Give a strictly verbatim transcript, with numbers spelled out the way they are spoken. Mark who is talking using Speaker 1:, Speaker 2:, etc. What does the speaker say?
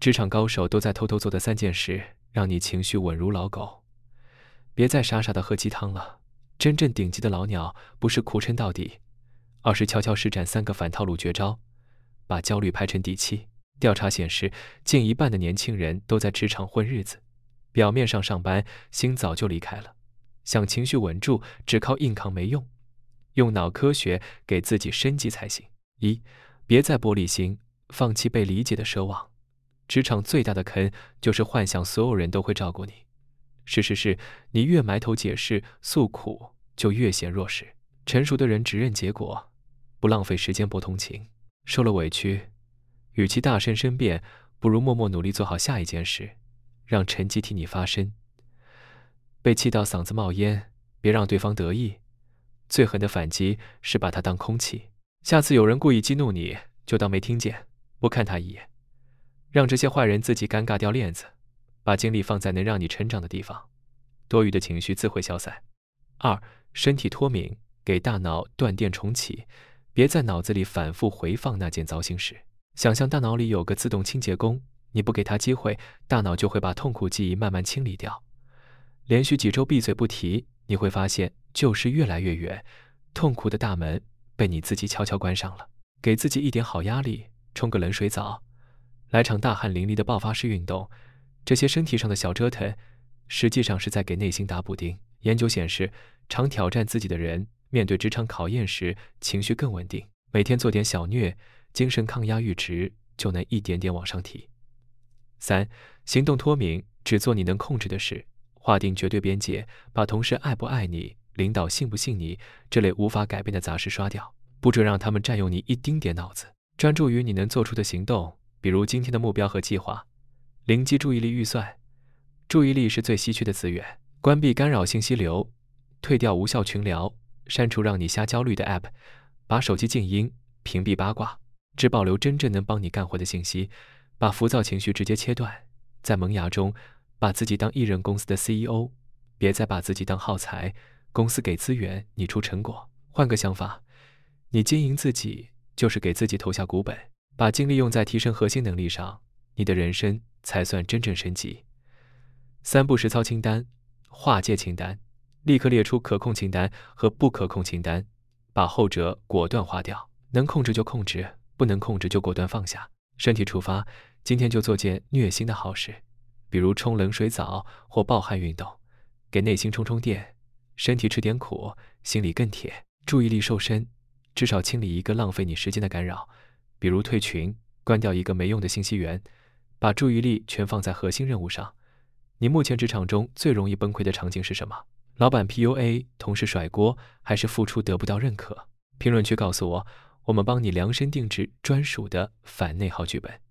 Speaker 1: 职场高手都在偷偷做的三件事，让你情绪稳如老狗。别再傻傻的喝鸡汤了，真正顶级的老鸟不是苦撑到底，而是悄悄施展三个反套路绝招，把焦虑拍成底气。调查显示，近一半的年轻人都在职场混日子，表面上上班，心早就离开了。想情绪稳住，只靠硬扛没用，用脑科学给自己升级才行。一，别再玻璃心，放弃被理解的奢望。职场最大的坑就是幻想所有人都会照顾你。事实是，你越埋头解释诉苦，就越显弱势。成熟的人只认结果，不浪费时间博同情。受了委屈，与其大声申辩，不如默默努力做好下一件事，让成绩替你发声。被气到嗓子冒烟，别让对方得意。最狠的反击是把他当空气。下次有人故意激怒你，就当没听见，不看他一眼。让这些坏人自己尴尬掉链子，把精力放在能让你成长的地方，多余的情绪自会消散。二，身体脱敏，给大脑断电重启，别在脑子里反复回放那件糟心事。想象大脑里有个自动清洁工，你不给他机会，大脑就会把痛苦记忆慢慢清理掉。连续几周闭嘴不提，你会发现旧事越来越远，痛苦的大门被你自己悄悄关上了。给自己一点好压力，冲个冷水澡，来场大汗淋漓的爆发式运动，这些身体上的小折腾，实际上是在给内心打补丁。研究显示，常挑战自己的人，面对职场考验时，情绪更稳定。每天做点小虐，精神抗压阈值就能一点点往上提。三，行动脱敏，只做你能控制的事，划定绝对边界，把同事爱不爱你、领导信不信你这类无法改变的杂事刷掉，不准让他们占用你一丁点脑子，专注于你能做出的行动。比如今天的目标和计划，零基注意力预算。注意力是最稀缺的资源，关闭干扰信息流，退掉无效群聊，删除让你瞎焦虑的 app， 把手机静音，屏蔽八卦，只保留真正能帮你干活的信息，把浮躁情绪直接切断。在萌芽中，把自己当一人公司的 C E O， 别再把自己当耗材，公司给资源，你出成果。换个想法，你经营自己，就是给自己投下股本。把精力用在提升核心能力上，你的人生才算真正升级。三步实操清单，划界清单，立刻列出可控清单和不可控清单，把后者果断划掉。能控制就控制，不能控制就果断放下。身体出发，今天就做件虐心的好事，比如冲冷水澡或暴汗运动，给内心充充电。身体吃点苦，心里更铁。注意力瘦身，至少清理一个浪费你时间的干扰，比如退群，关掉一个没用的信息源，把注意力全放在核心任务上。你目前职场中最容易崩溃的场景是什么？老板 P U A， 同事甩锅，还是付出得不到认可？评论区告诉我，我们帮你量身定制专属的反内耗剧本。